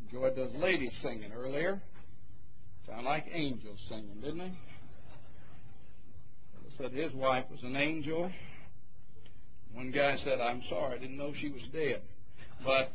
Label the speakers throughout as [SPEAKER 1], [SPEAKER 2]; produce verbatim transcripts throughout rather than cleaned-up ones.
[SPEAKER 1] Enjoyed those ladies singing earlier. Sound like angels singing, didn't they? He said his wife was an angel. One guy said, "I'm sorry, I didn't know she was dead." But,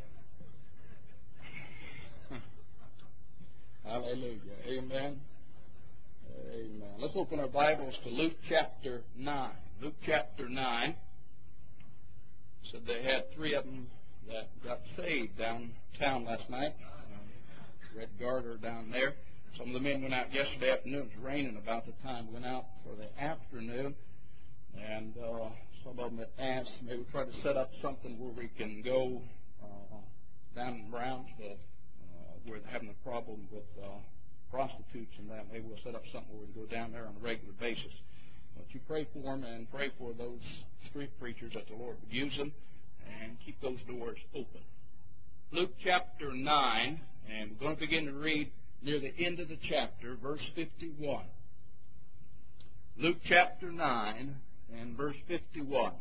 [SPEAKER 1] hallelujah. Amen. Amen. Let's open our Bibles to Luke chapter nine. Luke chapter nine. Said they had three of them that got saved downtown last night. Uh, Red Garter down there. Some of the men went out yesterday afternoon. It was raining about the time we went out for the afternoon. And uh, some of them had asked, maybe we try to set up something where we can go uh, down in Brownsville, uh, where they're having a problem with uh, prostitutes and that. Maybe we'll set up something where we can go down there on a regular basis. But you pray for them and pray for those street preachers that the Lord would use them and keep those doors open. Luke chapter nine, and we're going to begin to read near the end of the chapter, verse fifty-one. Luke chapter nine and verse fifty-one.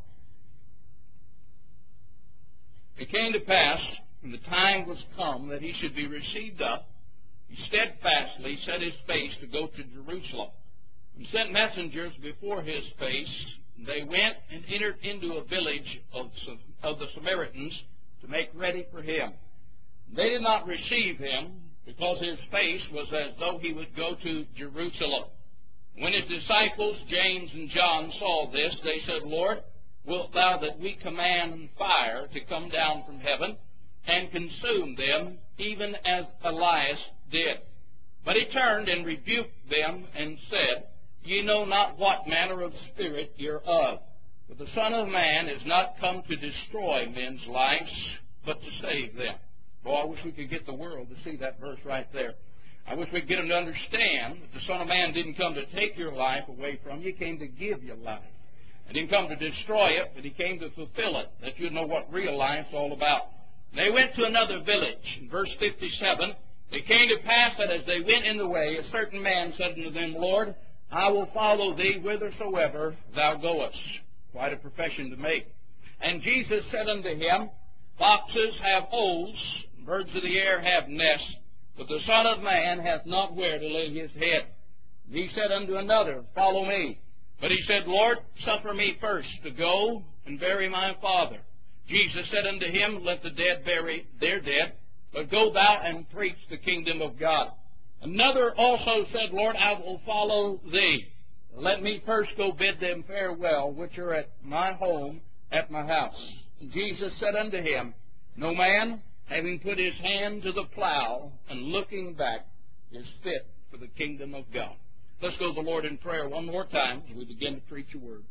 [SPEAKER 1] It came to pass, when the time was come that he should be received up, he steadfastly set his face to go to Jerusalem, and sent messengers before his face. They went and entered into a village of, of the Samaritans to make ready for him. They did not receive him, because his face was as though he would go to Jerusalem. When his disciples, James and John, saw this, they said, "Lord, wilt thou that we command fire to come down from heaven and consume them, even as Elias did?" But he turned and rebuked them and said, "Ye know not what manner of spirit ye are of. For the Son of Man is not come to destroy men's lives, but to save them." Boy, I wish we could get the world to see that verse right there. I wish we could get them to understand that the Son of Man didn't come to take your life away from you. He came to give you life. He didn't come to destroy it, but he came to fulfill it, that you'd know what real life's all about. They went to another village. In verse fifty-seven, it came to pass that as they went in the way, a certain man said unto them, "Lord, I will follow thee whithersoever thou goest." Quite a profession to make. And Jesus said unto him, "Foxes have holes, and birds of the air have nests, but the Son of Man hath not where to lay his head." And he said unto another, "Follow me." But he said, "Lord, suffer me first to go and bury my father." Jesus said unto him, "Let the dead bury their dead, but go thou and preach the kingdom of God." Another also said, "Lord, I will follow thee. Let me first go bid them farewell, which are at my home, at my house." And Jesus said unto him, "No man, having put his hand to the plow and looking back, is fit for the kingdom of God." Let's go to the Lord in prayer one more time as we begin to preach a word.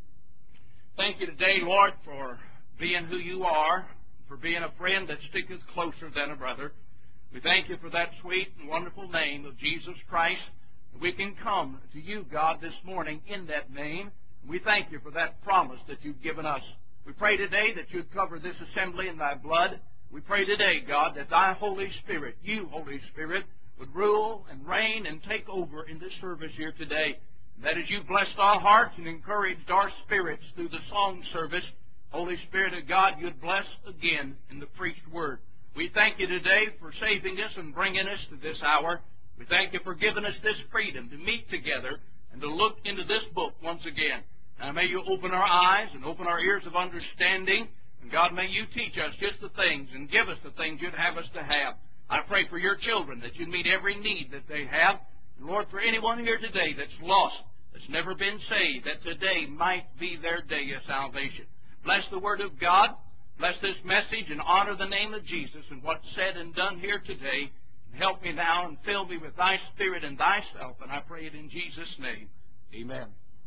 [SPEAKER 1] Thank you today, Lord, for being who you are, for being a friend that sticketh closer than a brother. We thank you for that sweet and wonderful name of Jesus Christ. We can come to you, God, this morning in that name. We thank you for that promise that you've given us. We pray today that you'd cover this assembly in thy blood. We pray today, God, that thy Holy Spirit, you, Holy Spirit, would rule and reign and take over in this service here today. And that as you blessed our hearts and encouraged our spirits through the song service, Holy Spirit of God, you'd bless again in the preached word. We thank you today for saving us and bringing us to this hour. We thank you for giving us this freedom to meet together and to look into this book once again. Now may you open our eyes and open our ears of understanding. And God, may you teach us just the things and give us the things you'd have us to have. I pray for your children that you'd meet every need that they have. And Lord, for anyone here today that's lost, that's never been saved, that today might be their day of salvation. Bless the word of God. Bless this message and honor the name of Jesus and what's said and done here today. And help me now and fill me with thy spirit and thyself. And I pray it in Jesus' name. Amen.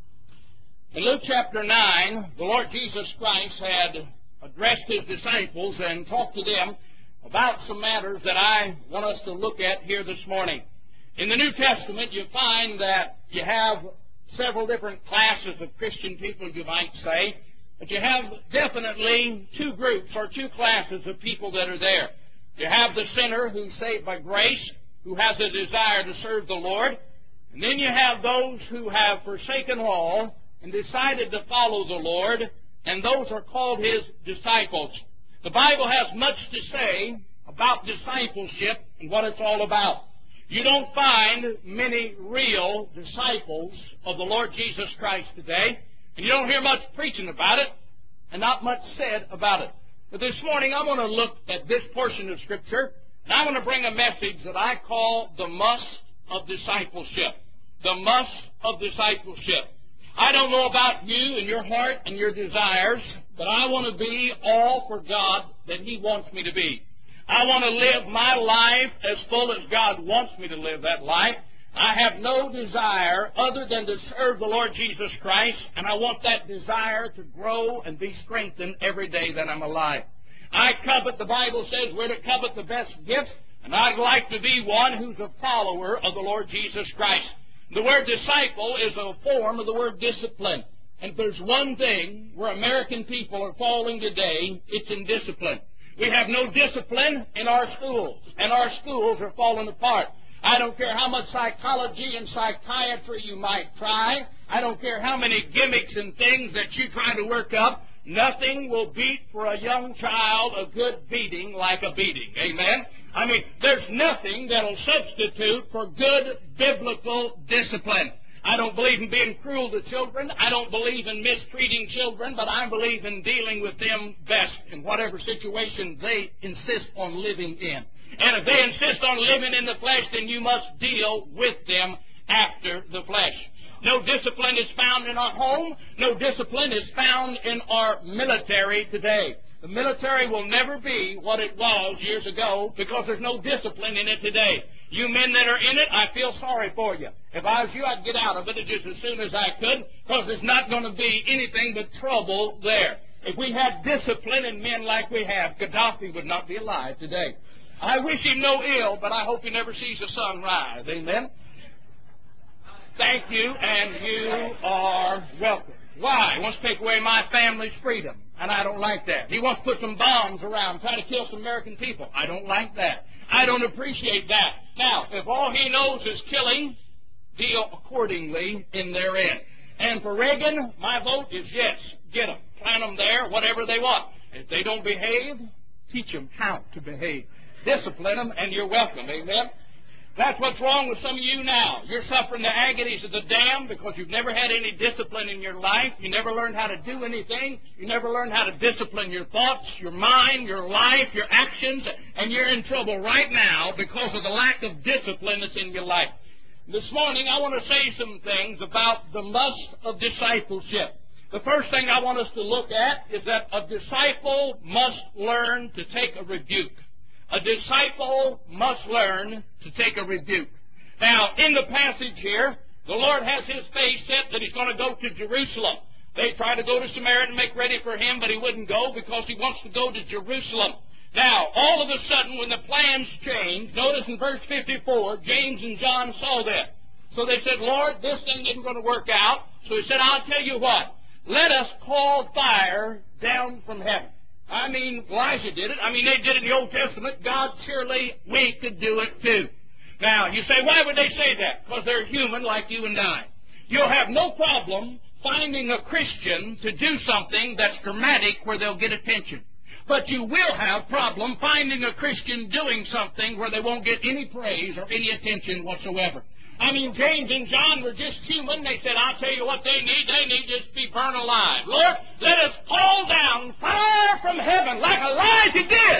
[SPEAKER 1] In Luke chapter nine, the Lord Jesus Christ had addressed his disciples and talked to them about some matters that I want us to look at here this morning. In the New Testament, you find that you have several different classes of Christian people, you might say. But you have definitely two groups or two classes of people that are there. You have the sinner who's saved by grace, who has a desire to serve the Lord. And then you have those who have forsaken all and decided to follow the Lord, and those are called his disciples. The Bible has much to say about discipleship and what it's all about. You don't find many real disciples of the Lord Jesus Christ today, and you don't hear much preaching about it, and not much said about it. But this morning I want to look at this portion of Scripture, and I want to bring a message that I call the must of discipleship. The must of discipleship. I don't know about you and your heart and your desires, but I want to be all for God that He wants me to be. I want to live my life as full as God wants me to live that life. I have no desire other than to serve the Lord Jesus Christ, and I want that desire to grow and be strengthened every day that I'm alive. I covet, the Bible says, we're to covet the best gifts, and I'd like to be one who's a follower of the Lord Jesus Christ. The word disciple is a form of the word discipline. And if there's one thing where American people are falling today, it's in discipline. We have no discipline in our schools, and our schools are falling apart. I don't care how much psychology and psychiatry you might try. I don't care how many gimmicks and things that you try to work up. Nothing will beat for a young child a good beating like a beating. Amen? I mean, there's nothing that'll substitute for good biblical discipline. I don't believe in being cruel to children. I don't believe in mistreating children, but I believe in dealing with them best in whatever situation they insist on living in. And if they insist on living in the flesh, then you must deal with them after the flesh. No discipline is found in our home. No discipline is found in our military today. The military will never be what it was years ago because there's no discipline in it today. You men that are in it, I feel sorry for you. If I was you, I'd get out of it just as soon as I could, because there's not going to be anything but trouble there. If we had discipline in men like we have, Gaddafi would not be alive today. I wish him no ill, but I hope he never sees the sun rise. Amen? Thank you, and you are welcome. Why? He wants to take away my family's freedom, and I don't like that. He wants to put some bombs around, try to kill some American people. I don't like that. I don't appreciate that. Now, if all he knows is killing, deal accordingly in their end. And for Reagan, my vote is yes. Get them. Plant them there, whatever they want. If they don't behave, teach them how to behave. Discipline them, and you're welcome. Amen? That's what's wrong with some of you now. You're suffering the agonies of the damned because you've never had any discipline in your life. You never learned how to do anything. You never learned how to discipline your thoughts, your mind, your life, your actions, and you're in trouble right now because of the lack of discipline that's in your life. This morning, I want to say some things about the must of discipleship. The first thing I want us to look at is that a disciple must learn to take a rebuke. A disciple must learn to take a rebuke. Now, in the passage here, the Lord has His face set that He's going to go to Jerusalem. They tried to go to Samaria and make ready for Him, but He wouldn't go because He wants to go to Jerusalem. Now, all of a sudden, when the plans changed, notice in verse fifty-four, James and John saw that. So they said, Lord, this thing isn't going to work out. So He said, I'll tell you what, let us call fire down from heaven. I mean, Elijah did it. I mean, they did it in the Old Testament. God, surely we could do it too. Now, you say, why would they say that? Because they're human like you and I. You'll have no problem finding a Christian to do something that's dramatic where they'll get attention. But you will have problem finding a Christian doing something where they won't get any praise or any attention whatsoever. I mean, James and John were just human. They said, I'll tell you what they need. They need just to be burned alive. Lord, let us call down fire from heaven like Elijah did.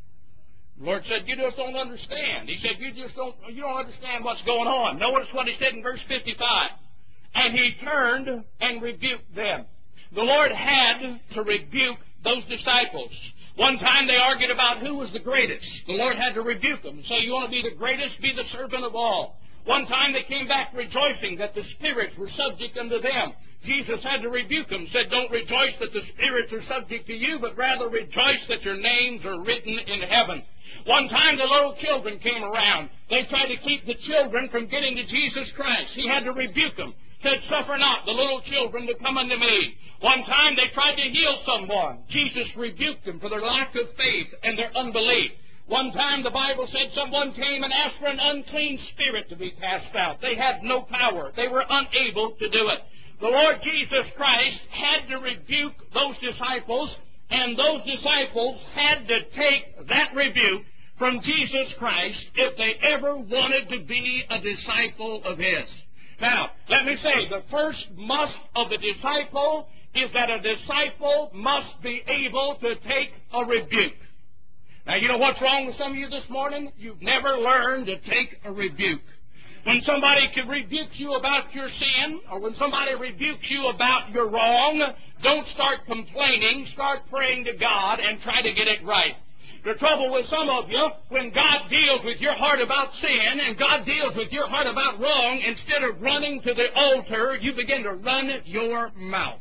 [SPEAKER 1] The Lord said, you just don't understand. He said, you just don't, you don't understand what's going on. Notice what He said in verse fifty-five. And He turned and rebuked them. The Lord had to rebuke those disciples. One time they argued about who was the greatest. The Lord had to rebuke them and say, you want to be the greatest? Be the servant of all. One time they came back rejoicing that the spirits were subject unto them. Jesus had to rebuke them, said, don't rejoice that the spirits are subject to you, but rather rejoice that your names are written in heaven. One time the little children came around. They tried to keep the children from getting to Jesus Christ. He had to rebuke them, said, suffer not the little children to come unto me. One time they tried to heal someone. Jesus rebuked them for their lack of faith and their unbelief. One time the Bible said someone came and asked for an unclean spirit to be cast out. They had no power. They were unable to do it. The Lord Jesus Christ had to rebuke those disciples, and those disciples had to take that rebuke from Jesus Christ if they ever wanted to be a disciple of His. Now, let me say, the first must of the disciple is that a disciple must be able to take a rebuke. Now, you know what's wrong with some of you this morning? You've never learned to take a rebuke. When somebody can rebuke you about your sin, or when somebody rebukes you about your wrong, don't start complaining. Start praying to God and try to get it right. The trouble with some of you, when God deals with your heart about sin and God deals with your heart about wrong, instead of running to the altar, you begin to run your mouth.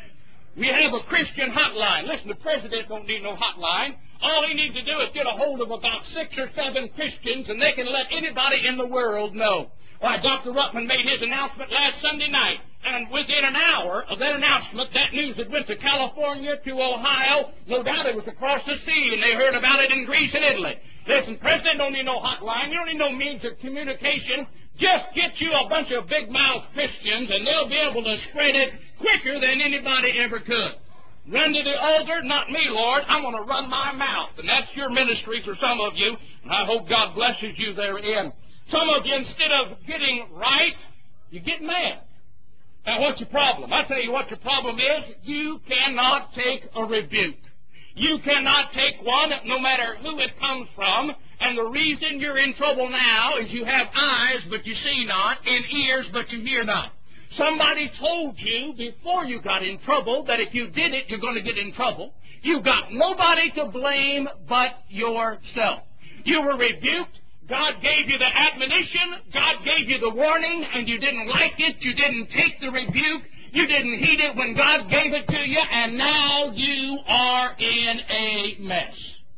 [SPEAKER 1] We have a Christian hotline. Listen, the president don't need no hotline. All he needs to do is get a hold of about six or seven Christians, and they can let anybody in the world know. Why, Doctor Ruckman made his announcement last Sunday night, and within an hour of that announcement, that news had went to California, to Ohio. No doubt it was across the sea, and they heard about it in Greece and Italy. Listen, president don't need no hotline. You don't need no means of communication. Just get you a bunch of big-mouthed Christians, and they'll be able to spread it quicker than anybody ever could. Run to the altar? Not me, Lord. I'm going to run my mouth. And that's your ministry for some of you, and I hope God blesses you therein. Some of you, instead of getting right, you get mad. Now, what's your problem? I'll tell you what your problem is. You cannot take a rebuke. You cannot take one, no matter who it comes from. And the reason you're in trouble now is you have eyes, but you see not, and ears, but you hear not. Somebody told you before you got in trouble that if you did it, you're going to get in trouble. You got nobody to blame but yourself. You were rebuked. God gave you the admonition. God gave you the warning, and you didn't like it. You didn't take the rebuke. You didn't heed it when God gave it to you, and now you are in a mess.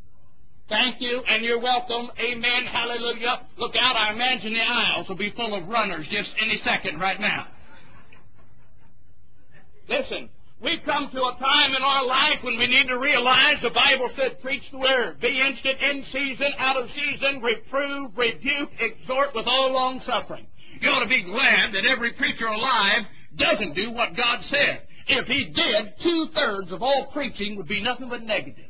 [SPEAKER 1] Thank you, and you're welcome. Amen. Hallelujah. Look out. I imagine the aisles will be full of runners just any second right now. Listen, we've come to a time in our life when we need to realize the Bible said, preach the word, be instant, in season, out of season, reprove, rebuke, exhort with all long suffering. You ought to be glad that every preacher alive doesn't do what God said. If he did, two-thirds of all preaching would be nothing but negative.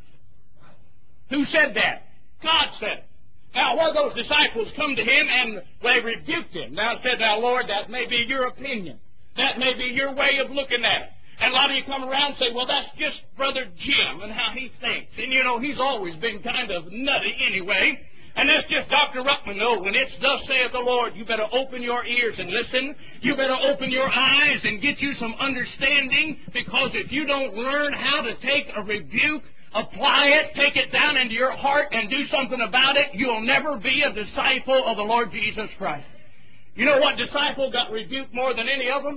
[SPEAKER 1] Who said that? God said it. Now, one of those disciples come to him and they rebuked him. Now, said, now, Lord, that may be your opinion. That may be your way of looking at it. And a lot of you come around and say, well, that's just Brother Jim and how he thinks. And, you know, he's always been kind of nutty anyway. And that's just Doctor Ruckman. No, when it's thus saith the Lord, you better open your ears and listen. You better open your eyes and get you some understanding, because if you don't learn how to take a rebuke, apply it, take it down into your heart, and do something about it, you'll never be a disciple of the Lord Jesus Christ. You know what disciple got rebuked more than any of them?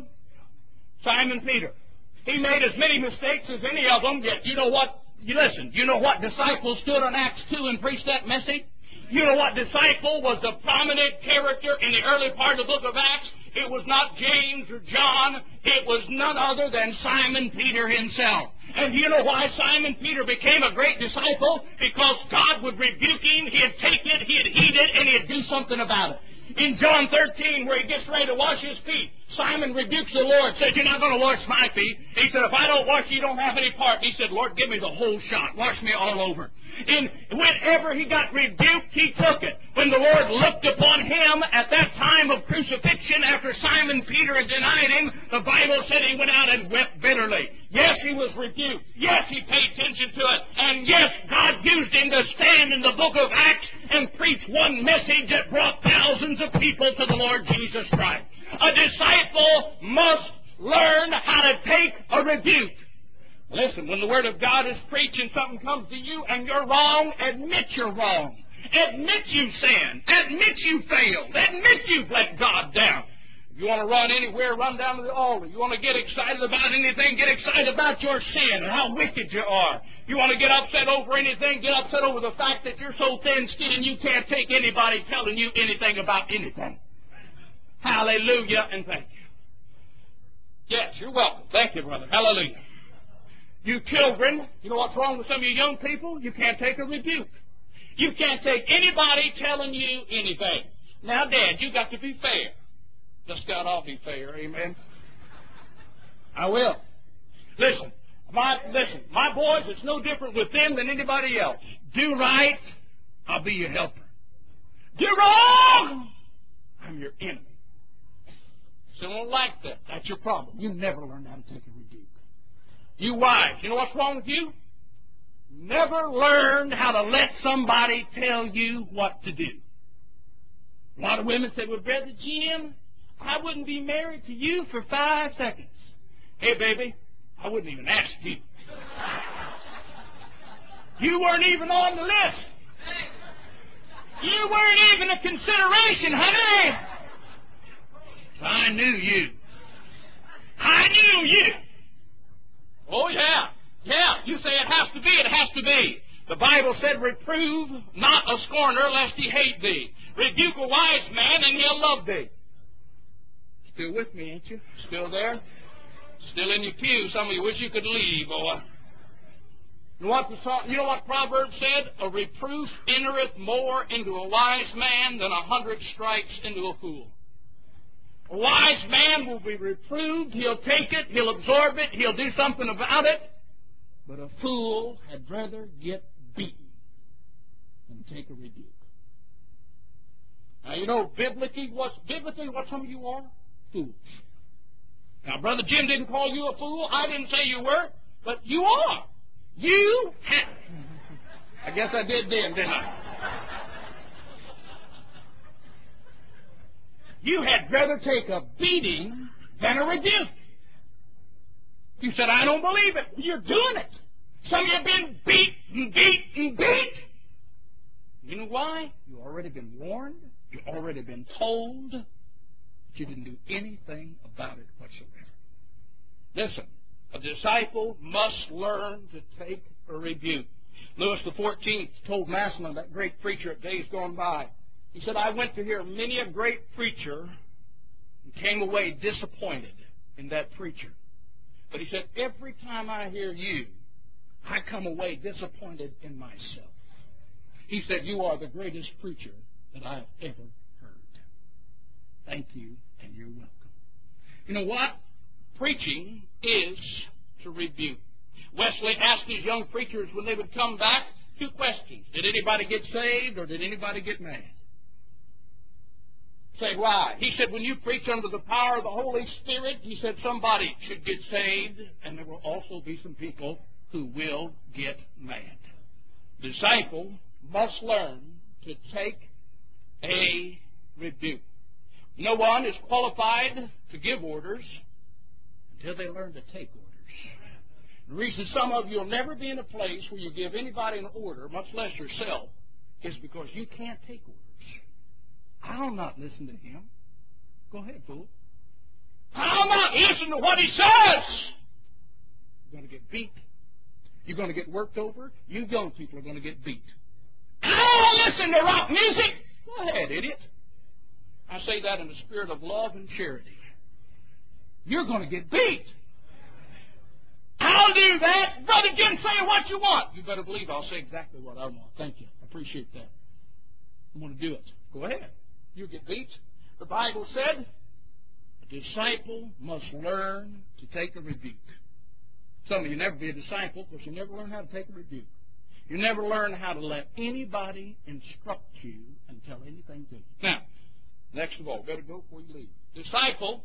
[SPEAKER 1] Simon Peter. He made as many mistakes as any of them, yet you know what? You listen, you know what disciple stood on Acts two and preached that message? You know what disciple was the prominent character in the early part of the book of Acts? It was not James or John. It was none other than Simon Peter himself. And you know why Simon Peter became a great disciple? Because God would rebuke him, he'd take it, he'd heed it, and he'd do something about it. In John thirteen, where he gets ready to wash his feet, Simon rebukes the Lord, says, you're not going to wash my feet. He said, if I don't wash you, you don't have any part. He said, Lord, give me the whole shot. Wash me all over. And whenever he got rebuked, he took it. When the Lord looked upon him at that time of crucifixion, after Simon Peter had denied him, the Bible said he went out and wept bitterly. Yes, he was rebuked. Yes, he paid attention to it. And yes, God used him to stand in the book of Acts and preach one message that brought thousands of people to the Lord Jesus Christ. A disciple must learn how to take a rebuke. Listen, when the Word of God is preached and something comes to you and you're wrong, admit you're wrong. Admit you sinned. Admit you failed. Admit you've let God down. If you want to run anywhere, run down to the altar. You want to get excited about anything, get excited about your sin and how wicked you are. You want to get upset over anything, get upset over the fact that you're so thin-skinned you can't take anybody telling you anything about anything. Hallelujah, and thank you. Yes, you're welcome. Thank you, brother. Hallelujah. You children, you know what's wrong with some of you young people? You can't take a rebuke. You can't take anybody telling you anything. Now, Dad, you got to be fair. Just God, I'll be fair. Amen. I will. Listen, my listen, my boys, it's no different with them than anybody else. Do right I'll be your helper. You're wrong! I'm your enemy. So I don't like that. That's your problem. You never learned how to take a rebuke. You wives, you know what's wrong with you? Never learned how to let somebody tell you what to do. A lot of women say, well, Brother Jim, I wouldn't be married to you for five seconds. Hey, baby, I wouldn't even ask you. You weren't even on the list. You weren't even a consideration, honey. I knew you. I knew you. Oh, yeah. Yeah. You say it has to be. It has to be. The Bible said, reprove not a scorner lest he hate thee. Rebuke a wise man and he'll love thee. Still with me, ain't you? Still there? Still in your pew. Some of you wish you could leave, boy. You know what, the, you know what Proverbs said? A reproof entereth more into a wise man than a hundred stripes into a fool. A wise man will be reproved. He'll take it. He'll absorb it. He'll do something about it. But a fool had rather get beaten than take a rebuke. Now, you know, biblically, what's, biblically, what some of you are? Fools. Now, Brother Jim didn't call you a fool. I didn't say you were. But you are. You have. I guess I did then, didn't I? You had rather take a beating than a rebuke. You said, I don't believe it. You're doing it. Some of you have been beat and beat and beat. You know why? You've already been warned. You've already been told. But you didn't do anything about it whatsoever. Listen, a disciple must learn to take a rebuke. Louis the fourteenth told Massillon, that great preacher of days gone by, he said, I went to hear many a great preacher and came away disappointed in that preacher. But he said, every time I hear you, I come away disappointed in myself. He said, you are the greatest preacher that I have ever heard. Thank you, and you're welcome. You know what? Preaching is to rebuke. Wesley asked his young preachers when they would come back two questions. Did anybody get saved or did anybody get mad? Say, why? He said, when you preach under the power of the Holy Spirit, he said, somebody should get saved, and there will also be some people who will get mad. Disciple must learn to take a rebuke. No one is qualified to give orders until they learn to take orders. The reason some of you will never be in a place where you give anybody an order, much less yourself, is because you can't take orders. I'll not listen to him. Go ahead, fool. I'll not listen to what he says. You're going to get beat. You're going to get worked over. You young people are going to get beat. I'll listen to rock music. Go ahead, idiot. I say that in the spirit of love and charity. You're going to get beat. I'll do that. Brother Jim, say what you want. You better believe I'll say exactly what I want. Thank you. I appreciate that. I'm going to do it. Go ahead. You'll get beat. The Bible said a disciple must learn to take a rebuke. Some of you never be a disciple because you never learn how to take a rebuke. You never learn how to let anybody instruct you and tell anything to you. Now, next of all, better go before you leave. Disciple,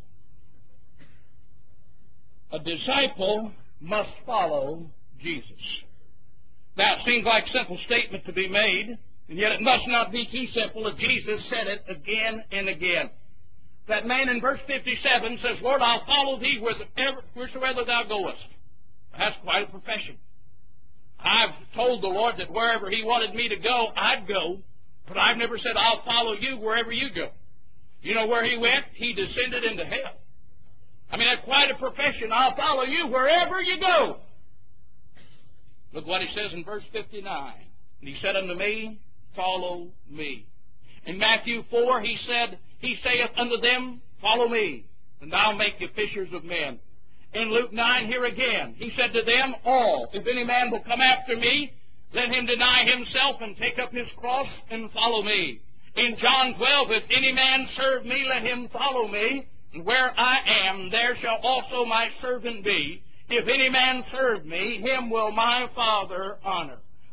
[SPEAKER 1] a disciple must follow Jesus. Now, it seems like a simple statement to be made, and yet it must not be too simple if Jesus said it again and again. That man in verse fifty-seven says, Lord, I'll follow thee wheresoever thou goest. That's quite a profession. I've told the Lord that wherever he wanted me to go, I'd go, but I've never said, I'll follow you wherever you go. You know where he went? He descended into hell. I mean, that's quite a profession. I'll follow you wherever you go. Look what he says in verse fifty-nine. And he said unto me, follow me. In Matthew four, he said, he saith unto them, follow me, and I'll make you fishers of men. In Luke nine, here again, he said to them all, if any man will come after me, let him deny himself and take up his cross and follow me. In John twelve, if any man serve me, let him follow me. And where I am, there shall also my servant be. If any man serve me, him will my Father honor.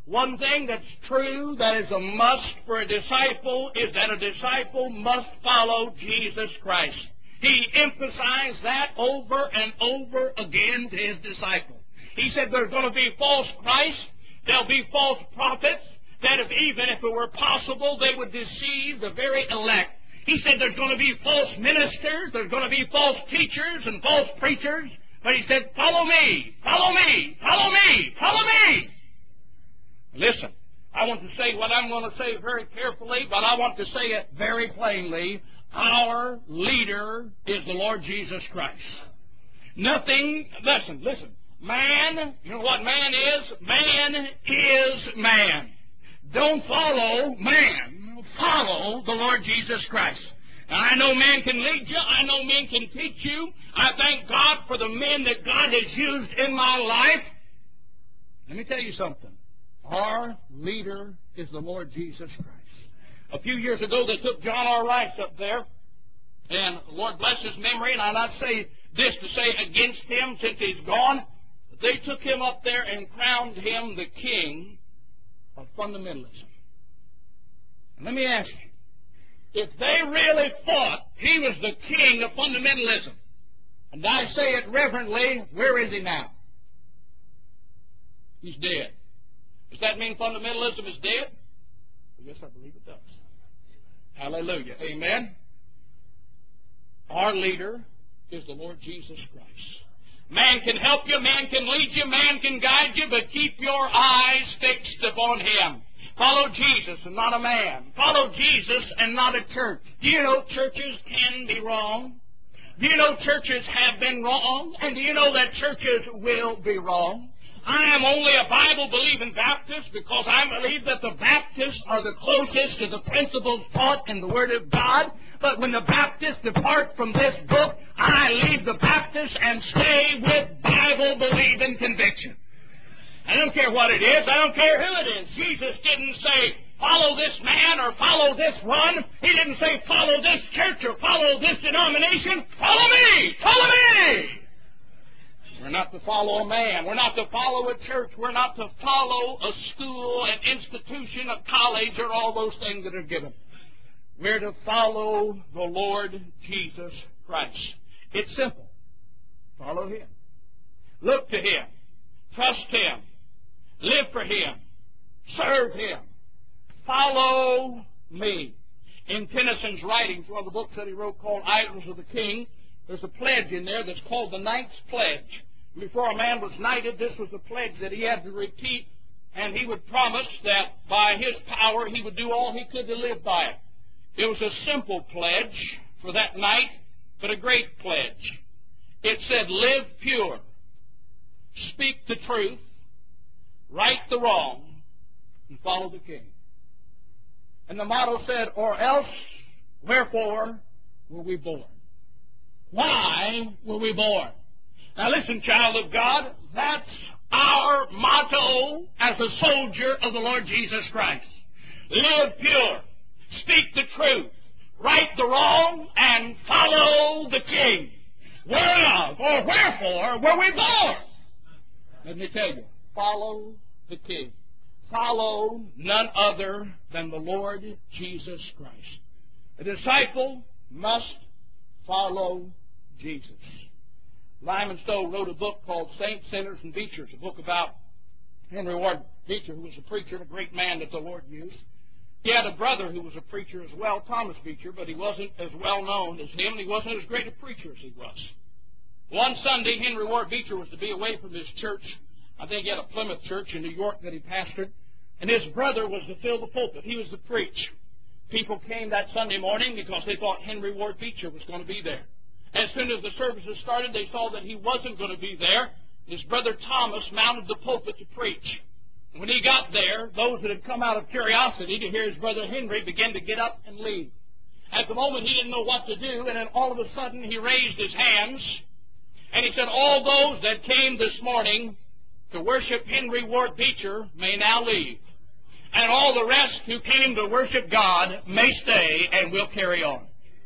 [SPEAKER 1] One thing that's true, that is a must for a disciple, is that a disciple must follow Jesus Christ. He emphasized that over and over again to his disciples. He said there's going to be false Christs, there'll be false prophets, that if even if it were possible, they would deceive the very elect. He said there's going to be false ministers, there's going to be false teachers and false preachers, but he said, follow me, follow me, follow me, follow me. Listen, I want to say what I'm going to say very carefully, but I want to say it very plainly. Our leader is the Lord Jesus Christ. Nothing, listen, listen. Man, you know what man is? Man is man. Don't follow man. Follow the Lord Jesus Christ. Now, I know man can lead you. I know men can teach you. I thank God for the men that God has used in my life. Let me tell you something. Our leader is the Lord Jesus Christ. A few years ago, they took John R. Rice up there, and Lord bless his memory, and I not say this to say against him since he's gone. They took him up there and crowned him the king of fundamentalism. And let me ask you, if they really thought he was the king of fundamentalism, and I say it reverently, where is he now? He's dead. Does that mean fundamentalism is dead? Yes, I believe it does. Hallelujah. Amen. Our leader is the Lord Jesus Christ. Man can help you, man can lead you, man can guide you, but keep your eyes fixed upon him. Follow Jesus and not a man. Follow Jesus and not a church. Do you know churches can be wrong? Do you know churches have been wrong? And do you know that churches will be wrong? I am only a Bible-believing Baptist because I believe that the Baptists are the closest to the principles taught in the Word of God. But when the Baptists depart from this book, I leave the Baptists and stay with Bible-believing conviction. I don't care what it is. I don't care who it is. Jesus didn't say, follow this man or follow this one. He didn't say, follow this church or follow this denomination. Follow me! Follow me! We're not to follow a man. We're not to follow a church. We're not to follow a school, an institution, a college, or all those things that are given. We're to follow the Lord Jesus Christ. It's simple. Follow Him. Look to Him. Trust Him. Live for Him. Serve Him. Follow me. In Tennyson's writings, one of the books that he wrote called Idols of the King, there's a pledge in there that's called the Knight's Pledge. Before a man was knighted, this was a pledge that he had to repeat, and he would promise that by his power he would do all he could to live by it. It was a simple pledge for that knight, but a great pledge. It said, live pure, speak the truth, right the wrong, and follow the King. And the motto said, or else, wherefore were we born? Why were we born? Now listen, child of God, that's our motto as a soldier of the Lord Jesus Christ. Live pure, speak the truth, right the wrong, and follow the King. Whereof or wherefore were we born? Let me tell you, follow the King. Follow none other than the Lord Jesus Christ. A disciple must follow Jesus. Lyman Stowe wrote a book called Saints, Sinners, and Beechers, a book about Henry Ward Beecher, who was a preacher and a great man that the Lord used. He had a brother who was a preacher as well, Thomas Beecher, but he wasn't as well known as him, and he wasn't as great a preacher as he was. One Sunday, Henry Ward Beecher was to be away from his church. I think he had a Plymouth church in New York that he pastored, and his brother was to fill the pulpit. He was to preach. People came that Sunday morning because they thought Henry Ward Beecher was going to be there. As soon as the services started, they saw that he wasn't going to be there. His brother Thomas mounted the pulpit to preach. When he got there, those that had come out of curiosity to hear his brother Henry began to get up and leave. At the moment, he didn't know what to do, and then all of a sudden, he raised his hands, and he said, all those that came this morning to worship Henry Ward Beecher may now leave, and all the rest who came to worship God may stay and will carry on.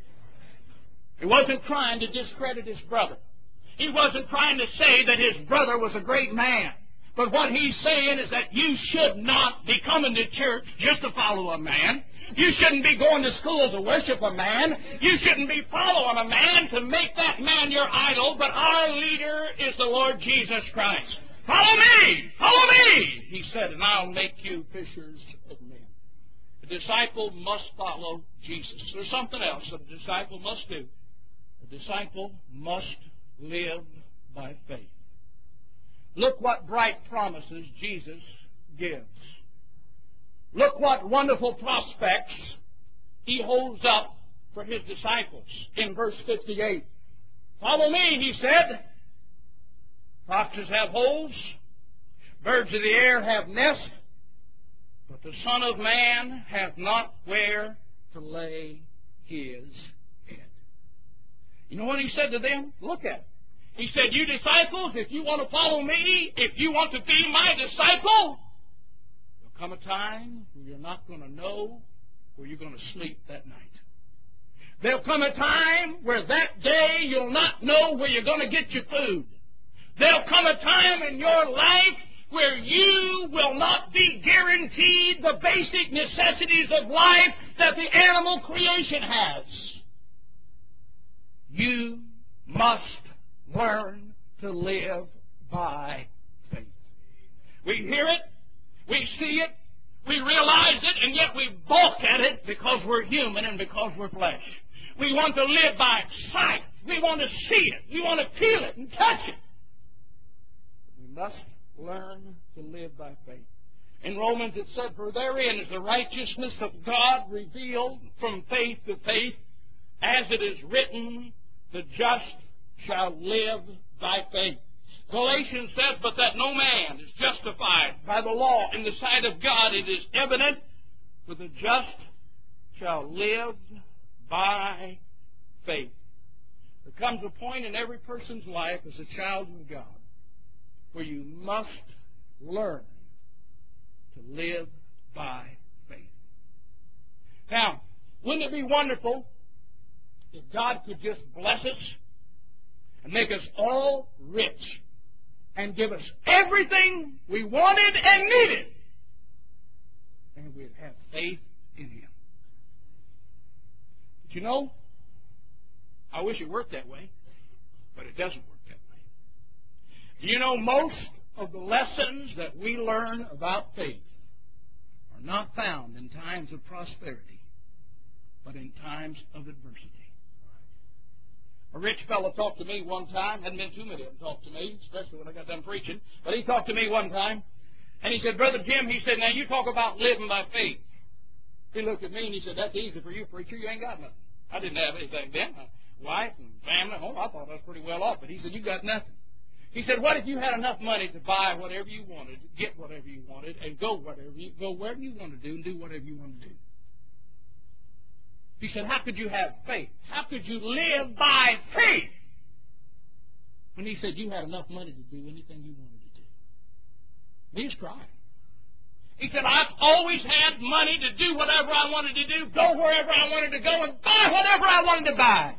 [SPEAKER 1] He wasn't trying to discredit his brother. He wasn't trying to say that his brother was a great man. But what he's saying is that you should not be coming to church just to follow a man. You shouldn't be going to school to worship a man. You shouldn't be following a man to make that man your idol. But our leader is the Lord Jesus Christ. Follow me! Follow me! He said, and I'll make you fishers of men. A disciple must follow Jesus. There's something else that a disciple must do. A disciple must live by faith. Look what bright promises Jesus gives. Look what wonderful prospects he holds up for his disciples in verse fifty-eight. Follow me, he said. Foxes have holes, birds of the air have nests, but the Son of Man hath not where to lay his head. You know what he said to them? Look at it. He said, you disciples, if you want to follow me, if you want to be my disciple, there'll come a time when you're not going to know where you're going to sleep that night. There'll come a time where that day you'll not know where you're going to get your food. There'll come a time in your life where you will not be guaranteed the basic necessities of life that the animal creation has. You must learn to live by faith. We hear it, we see it, we realize it, and yet we balk at it because we're human and because we're flesh. We want to live by sight. We want to see it. We want to feel it and touch it. We must learn to live by faith. In Romans it said, for therein is the righteousness of God revealed from faith to faith, as it is written, the just shall live by faith. Galatians says, but that no man is justified by the law in the sight of God, it is evident, for the just shall live by faith. There comes a point in every person's life as a child of God where you must learn to live by faith. Now, wouldn't it be wonderful if God could just bless us and make us all rich and give us everything we wanted and needed, and we'd have faith in Him? But you know, I wish it worked that way, but it doesn't work that way. You know, most of the lessons that we learn about faith are not found in times of prosperity, but in times of adversity. A rich fellow talked to me one time. Hadn't been too many of them talk to me, especially when I got done preaching. But he talked to me one time, and he said, Brother Jim, he said, now you talk about living by faith. He looked at me and he said, that's easy for you, preacher. You ain't got nothing. I didn't have anything then. My wife and family, home, I thought I was pretty well off. But he said, you got nothing. He said, what if you had enough money to buy whatever you wanted, get whatever you wanted, and go whatever you, go wherever you want to do and do whatever you want to do? He said, how could you have faith? How could you live by faith? When he said you had enough money to do anything you wanted to do. He was crying. He said, I've always had money to do whatever I wanted to do, go wherever I wanted to go, and buy whatever I wanted to buy.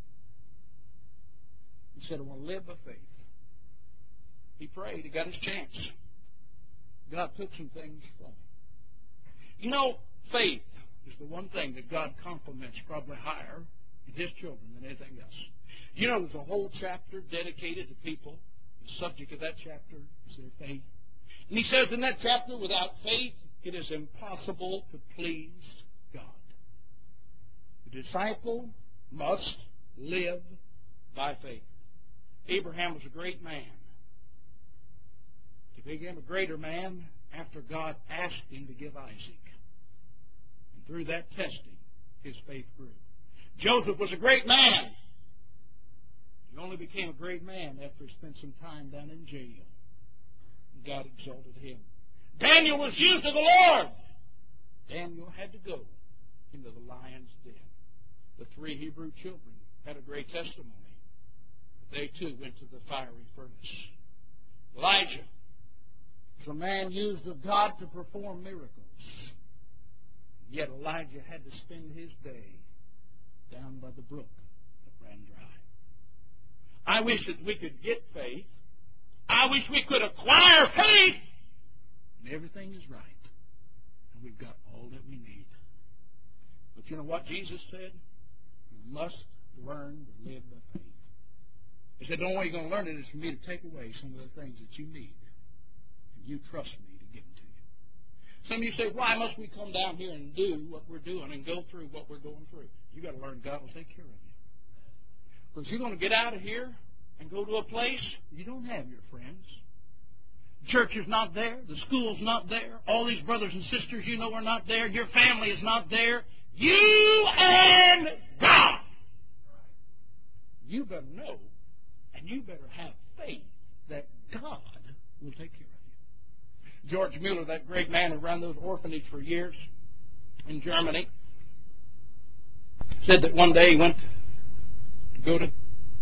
[SPEAKER 1] He said, I want to live by faith. He prayed. He got his chance. God took some things from him. You know, faith is the one thing that God compliments probably higher in His children than anything else. You know, there's a whole chapter dedicated to people. The subject of that chapter is their faith. And He says in that chapter, without faith, it is impossible to please God. The disciple must live by faith. Abraham was a great man. He became a greater man after God asked him to give Isaac. Through that testing, his faith grew. Joseph was a great man. He only became a great man after he spent some time down in jail. And God exalted him. Daniel was used of the Lord. Daniel had to go into the lion's den. The three Hebrew children had a great testimony. But they too went to the fiery furnace. Elijah was a man used of God to perform miracles. Yet Elijah had to spend his day down by the brook that ran dry. I wish that we could get faith I wish we could acquire faith. And everything is right. And we've got all that we need. But you know what Jesus said? You must learn to live by faith. He said, the only way you're going to learn it is for me to take away some of the things that you need. And you trust me to give them to you. Some of you say, why must we come down here and do what we're doing and go through what we're going through? You've got to learn God will take care of you. Because you're going to get out of here and go to a place you don't have your friends. The church is not there. The school's not there. All these brothers and sisters you know are not there. Your family is not there. You and God. You better know, and you better have faith that God will take care of you. George Mueller, that great man who ran those orphanages for years in Germany, said that one day he went to go to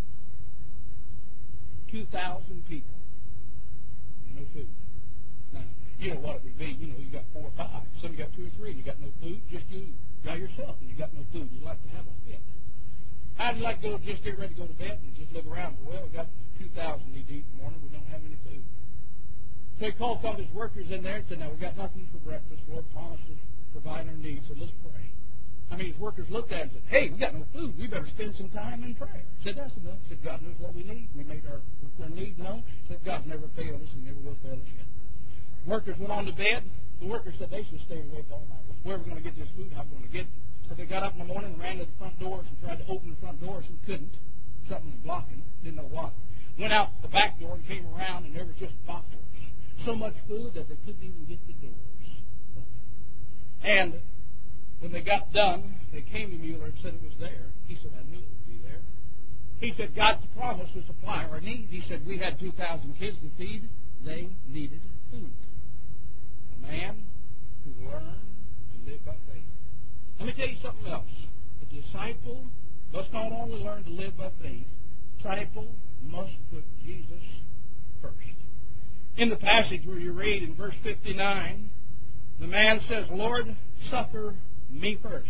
[SPEAKER 1] two thousand people and no food. Now, you know what it would be. You know, you got four or five. Some you got two or three, and you got no food. Just you by yourself, and you got no food. You'd like to have a fit. I'd like to go just get ready to go to bed and just look around. Well, we got two thousand need to eat in the morning. We don't have any food. So he called some of his workers in there and said, now, we got nothing for breakfast. Lord promised us to provide our needs, so let's pray. I mean, his workers looked at him and said, hey, we got no food. We better spend some time in prayer. He said, that's enough. He said, God knows what we need. We made our, our need known. He said, God's never failed us and never will fail us yet. Workers went on to bed. The workers said they should stay awake all night. Where are we going to get this food? How are we going to get it? So they got up in the morning and ran to the front doors and tried to open the front doors and couldn't. Something was blocking it. Didn't know what. Went out the back door and came around, and there was just boxes. So much food that they couldn't even get the doors open. And when they got done, they came to Mueller and said it was there. He said, I knew it would be there. He said, God's promised to supply our needs. He said, we had two thousand kids to feed. They needed food. A man who learned to live by faith. Let me tell you something else. A disciple must not only learn to live by faith, disciple must put Jesus first. In the passage where you read in verse fifty-nine, the man says, Lord, suffer me first.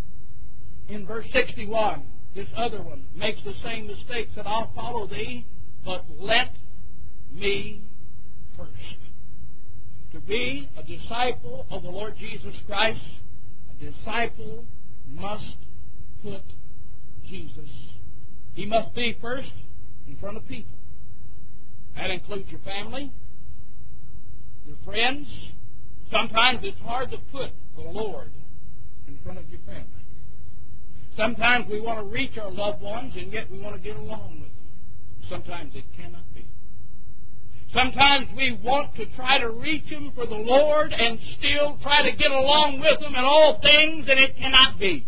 [SPEAKER 1] In verse sixty-one, this other one makes the same mistake, said, I'll follow thee, but let me first. To be a disciple of the Lord Jesus Christ, a disciple must put Jesus. He must be first in front of people. That includes your family, your friends. Sometimes it's hard to put the Lord in front of your family. Sometimes we want to reach our loved ones, and yet we want to get along with them. Sometimes it cannot be. Sometimes we want to try to reach them for the Lord and still try to get along with them in all things, and it cannot be.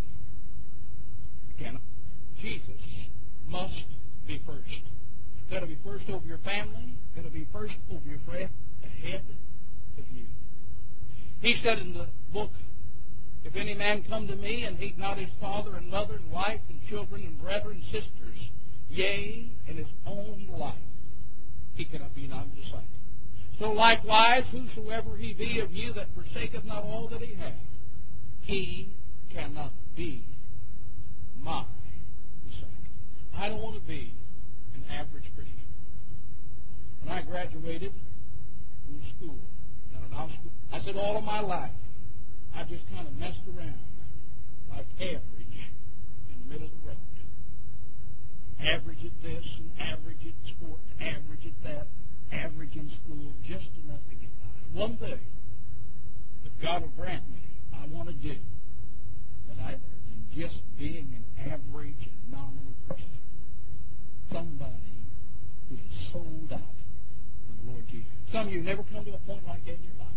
[SPEAKER 1] It cannot. Jesus must be first. Got to be first over your family. Got to be first over your friend. Ahead of you. He said in the book, if any man come to me and hate not his father and mother and wife and children and brethren and sisters, yea, and his own life, he cannot be not a disciple. So likewise, whosoever he be of you that forsaketh not all that he hath, he cannot be my disciple. I don't want to be an average Christian. When I graduated from school, I said all of my life, I just kind of messed around like average in the middle of the road. Average at this and average at sports, average at that, average in school, just enough to get by. One thing that God will grant me, I want to do that I than just being an average and nominal Christian. Somebody who is sold out for the Lord Jesus. Some of you never come to a point like that in your life.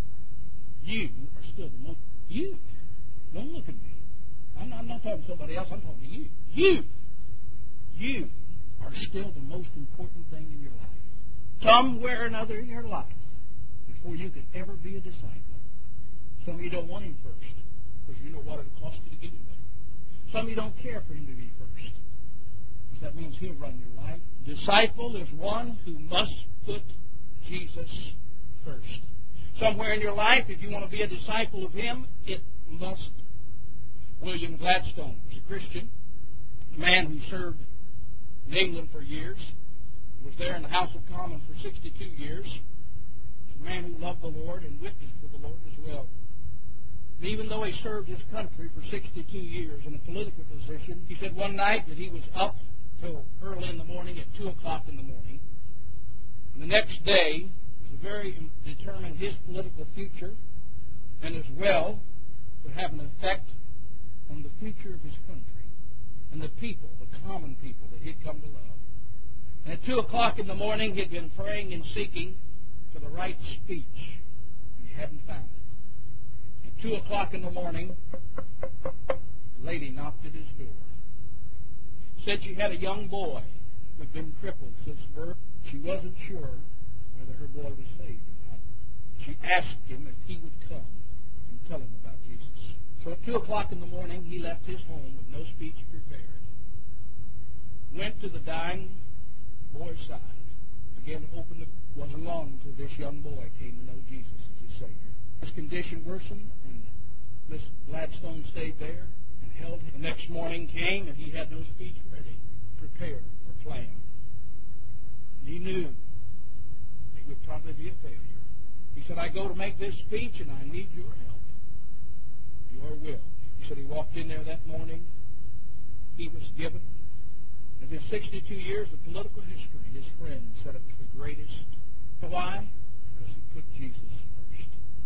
[SPEAKER 1] You are still the most. You. Don't look at me. I'm not, I'm not talking to somebody else. I'm talking to you. You. You are still the most important thing in your life. Somewhere or another in your life, before you could ever be a disciple. Some of you don't want him first, because you know what it'll cost you to get him there. Some of you don't care for him to be first, because that means he'll run your life. Disciple is one who must put Jesus first. Somewhere in your life, if you want to be a disciple of him, it must. William Gladstone was a Christian, a man who served in England for years. was there in the House of Commons for sixty-two years. He's a man who loved the Lord and witnessed for the Lord as well. And even though he served his country for sixty-two years in a political position, he said one night that he was up till early in the morning, at two o'clock in the morning. And the next day was very determined his political future, and as well would have an effect on the future of his country and the people, the common people that he'd come to love. And at two o'clock in the morning, he'd been praying and seeking for the right speech, and he hadn't found it. At two o'clock in the morning, a lady knocked at his door. Said she had a young boy who had been crippled since birth. She wasn't sure whether her boy was saved or not. She asked him if he would come and tell him about Jesus. So at two o'clock in the morning, he left his home with no speech prepared, went to the dying boy's side, began to open the door. Wasn't long until this young boy came to know Jesus as his Savior. His condition worsened, and Miss Gladstone stayed there and held him. The next morning came, and he had no speech ready, prepared, or planned. And he knew it would probably be a failure. He said, I go to make this speech, and I need your help, your will. He said he walked in there that morning. He was given. Of his sixty-two years of political history, his friends said it was the greatest. Why? Because he put Jesus first.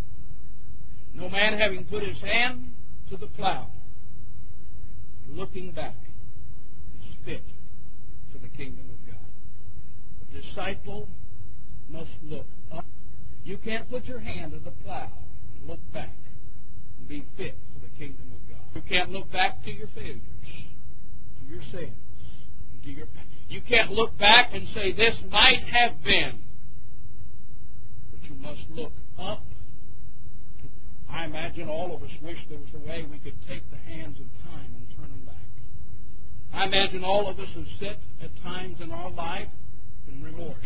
[SPEAKER 1] No man having put his hand to the plow, looking back, is fit for the kingdom of God. The disciple must look up. You can't put your hand to the plow and look back and be fit for the kingdom of God. You can't look back to your failures, to your sins, and to your past. You can't look back and say, this might have been. But you must look up. I imagine all of us wish there was a way we could take the hands of time and turn them back. I imagine all of us have sit at times in our life in remorse.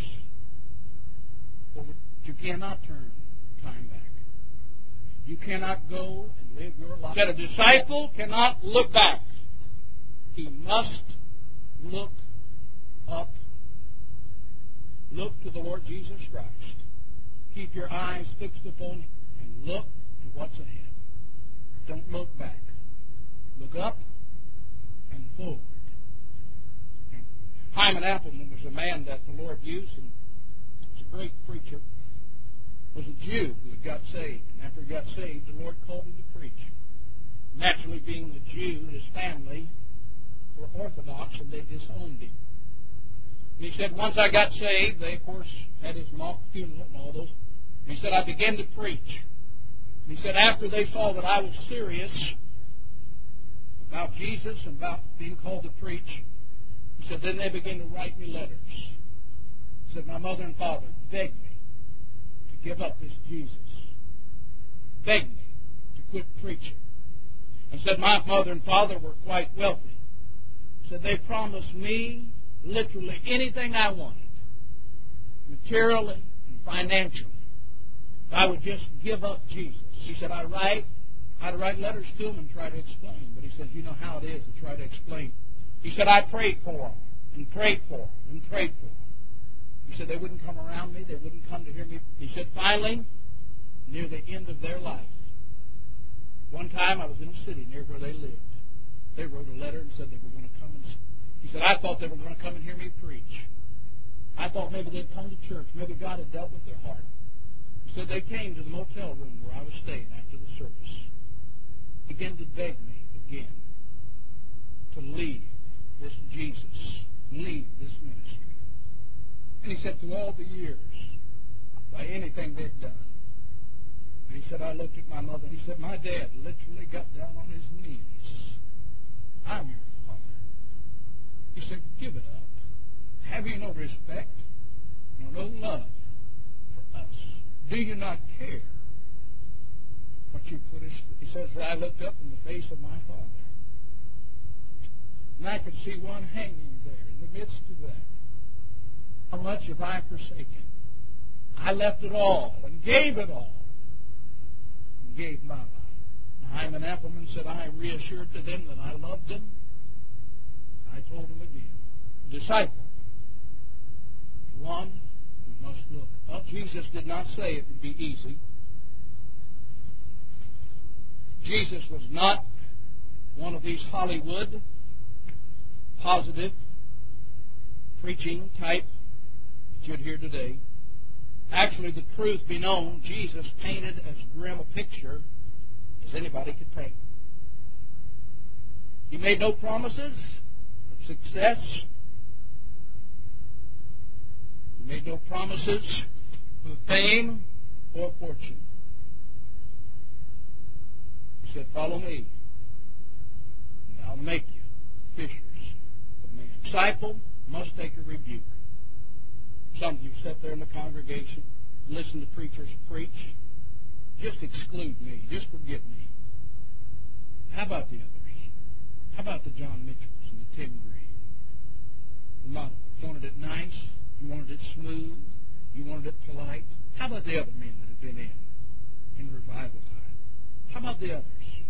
[SPEAKER 1] But you cannot turn time back. You cannot go and live your life. That a disciple cannot look back. He must look up. Look to the Lord Jesus Christ. Keep your eyes fixed upon Him and look to what's ahead. Don't look back. Look up and forward. And Hyman Appleman was a man that the Lord used, and was a great preacher. Was a Jew who had got saved. And after he got saved, the Lord called him to preach. Naturally, being a Jew, his family were Orthodox, and they disowned him. And he said, once I got saved, they, of course, had his mock funeral and all those. And he said, I began to preach. And he said, after they saw that I was serious about Jesus and about being called to preach, he said, then they began to write me letters. He said, my mother and father begged me to give up this Jesus. Begged me to quit preaching. And said, my mother and father were quite wealthy. Said, they promised me literally anything I wanted, materially and financially, if I would just give up Jesus. He said, I write, I'd write letters to them and try to explain. But he said, you know how it is to try to explain. He said, I prayed for them and prayed for them and prayed for them. He said, they wouldn't come around me. They wouldn't come to hear me. He said, finally, near the end of their life, one time I was in a city near where they lived. They wrote a letter and said they were going to come and see. He said, I thought they were going to come and hear me preach. I thought maybe they'd come to church. Maybe God had dealt with their heart. He said they came to the motel room where I was staying after the service. Began to beg me again to leave this Jesus, leave this ministry. And he said, through all the years, by anything they'd done. And he said, I looked at my mother, and he said, my dad literally got down on his knees. I'm your father. He said, give it up. Have you no respect, no, no love for us? Do you not care what you put us through? He says, I looked up in the face of my father, and I could see one hanging there in the midst of that. How much have I forsaken? I left it all and gave it all and gave my life. Hyman Appleman said, I reassured to them that I loved them. I told them again, disciple one who must look up. Jesus did not say it would be easy. Jesus was not one of these Hollywood positive preaching type that you'd hear today. Actually, the truth be known, Jesus painted as grim a picture as anybody could paint. He made no promises of success. He made no promises of fame or fortune. He said, "Follow me, and I'll make you fishers of men." Disciple must take a rebuke. Some of you sit there in the congregation, listen to preachers preach. Just exclude me. Just forget me. How about the others? How about the John Mitchells and the Tim Gray? The model. You wanted it nice. You wanted it smooth. You wanted it polite. How about the other men that have been in, in revival time? How about the others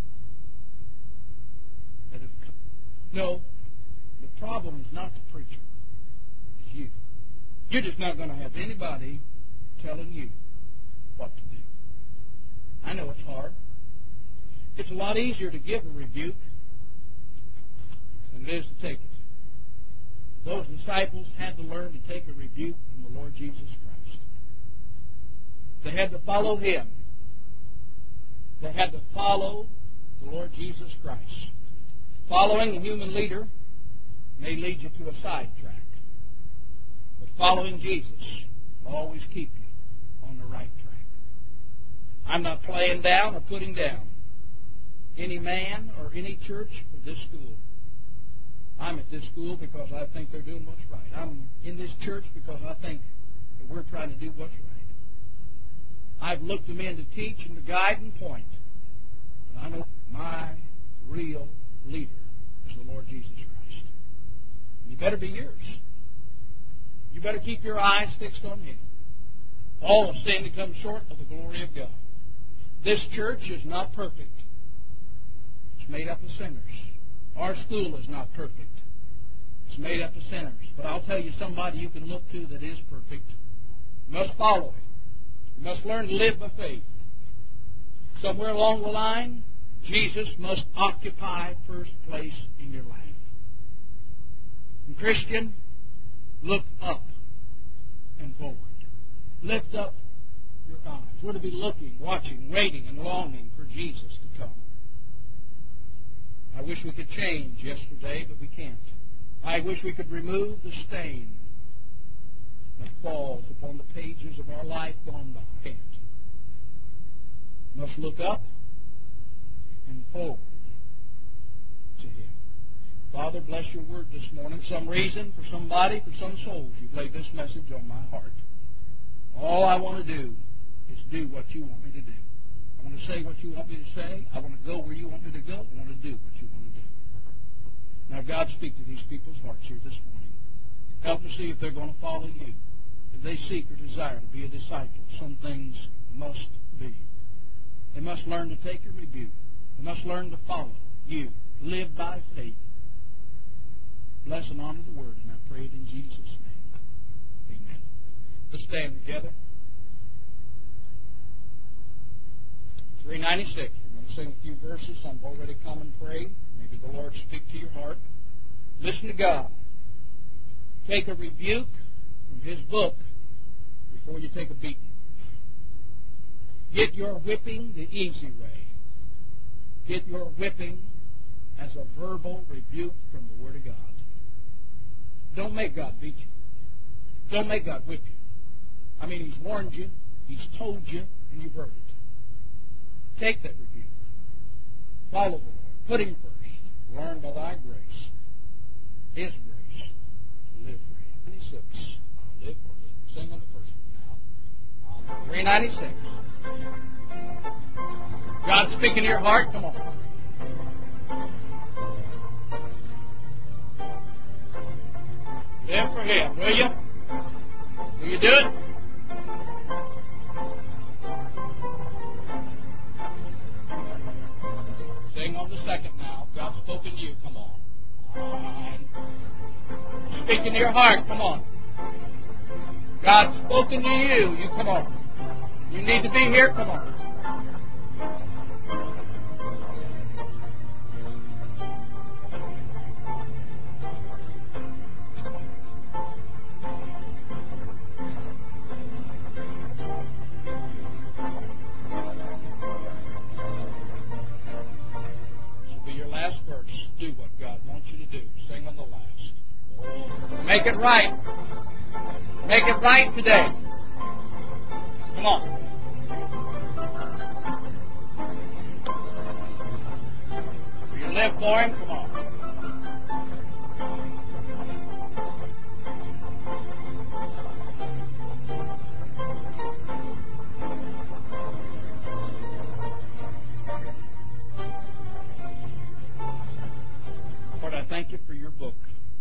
[SPEAKER 1] that have come? No, the problem is not the preacher. It's you. You're just not going to have anybody telling you what to do. I know it's hard. It's a lot easier to give a rebuke than it is to take it. Those disciples had to learn to take a rebuke from the Lord Jesus Christ. They had to follow Him. They had to follow the Lord Jesus Christ. Following a human leader may lead you to a sidetrack. But following Jesus will always keep you on the right track. I'm not playing down or putting down any man or any church or this school. I'm at this school because I think they're doing what's right. I'm in this church because I think that we're trying to do what's right. I've looked them in to teach and to guide and point. But I know my real leader is the Lord Jesus Christ. And He better be yours. You better keep your eyes fixed on Him. All have sinned and come short of the glory of God. This church is not perfect. It's made up of sinners. Our school is not perfect. It's made up of sinners. But I'll tell you somebody you can look to that is perfect. You must follow Him. You must learn to live by faith. Somewhere along the line, Jesus must occupy first place in your life. And Christian, look up and forward. Lift up your eyes. We're to be looking, watching, waiting, and longing for Jesus to come. I wish we could change yesterday, but we can't. I wish we could remove the stain that falls upon the pages of our life gone by. Can't. Must look up and forward to Him. Father, bless your word this morning. For some reason, for somebody, for some souls, you've laid this message on my heart. All I want to do is do what you want me to do. I want to say what you want me to say. I want to go where you want me to go. I want to do what you want to do. Now, God, speak to these people's hearts here this morning. Help them see if they're going to follow you. If they seek or desire to be a disciple, some things must be. They must learn to take a rebuke. They must learn to follow you. Live by faith. Bless and honor the word, and I pray it in Jesus' name. Amen. Let's stand together. three ninety-six. We're going to sing a few verses. Some have already come and prayed. Maybe the Lord speak to your heart. Listen to God. Take a rebuke from His book before you take a beating. Get your whipping the easy way. Get your whipping as a verbal rebuke from the Word of God. Don't make God beat you. Don't make God whip you. I mean, He's warned you, He's told you, and you've heard it. Take that rebuke. Follow the Lord. Put Him first. Learn by Thy grace, His grace, to live for Him. twenty-six. I'll live for Him. Sing on the first one now. three ninety-six. God's speaking to your heart. Come on. Live for Him, will you? Will you do it? Sing on the second now. God's spoken to you. Come on. I'm speaking to your heart. Come on. God's spoken to you. You come on. You need to be here. Come on. This will be your last verse. Do what God wants you to do. Sing on the last. Oh, make it right. Make it right today. Come on. You live for Him? Come on. Lord, I thank you for your book.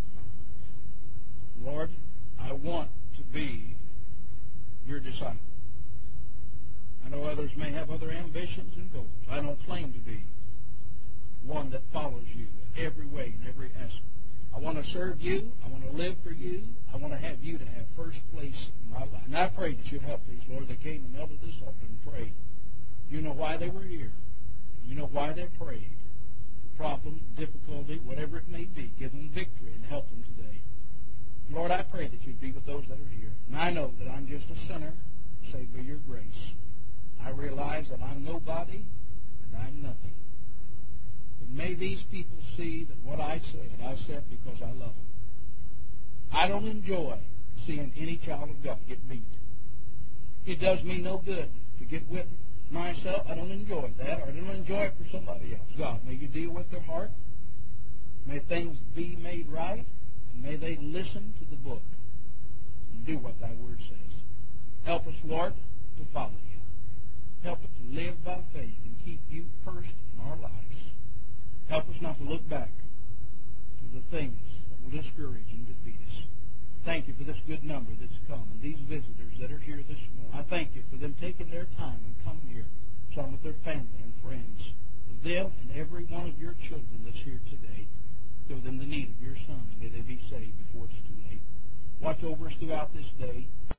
[SPEAKER 1] Lord, I want to be your disciple. I know others may have other ambitions and goals. I don't claim to be one that follows you in every way, in every aspect. I want to serve you. I want to live for you. I want to have you to have first place in my life. And I pray that you'd help these, Lord. They came and knelt at this altar and prayed. You know why they were here. You know why they prayed. Problem, difficulty, whatever it may be, give them victory and help them today. Lord, I pray that you'd be with those that are here. And I know that I'm just a sinner, saved by your grace. I realize that I'm nobody and I'm nothing. But may these people see that what I said, I said because I love them. I don't enjoy seeing any child of God get beat. It does me no good to get whipped myself. I don't enjoy that, or I don't enjoy it for somebody else. God, may you deal with their heart. May things be made right. And may they listen to the book and do what thy word says. Help us, Lord, to follow you. Help us to live by faith and keep you first in our lives. Help us not to look back to the things that will discourage and defeat us. Thank you for this good number that's come and these visitors that are here this morning. I thank you for them taking their time and coming here, some with their family and friends. For them and every one of your children that's here today, show them the need of your Son, and may they be saved before it's too late. Watch over us throughout this day.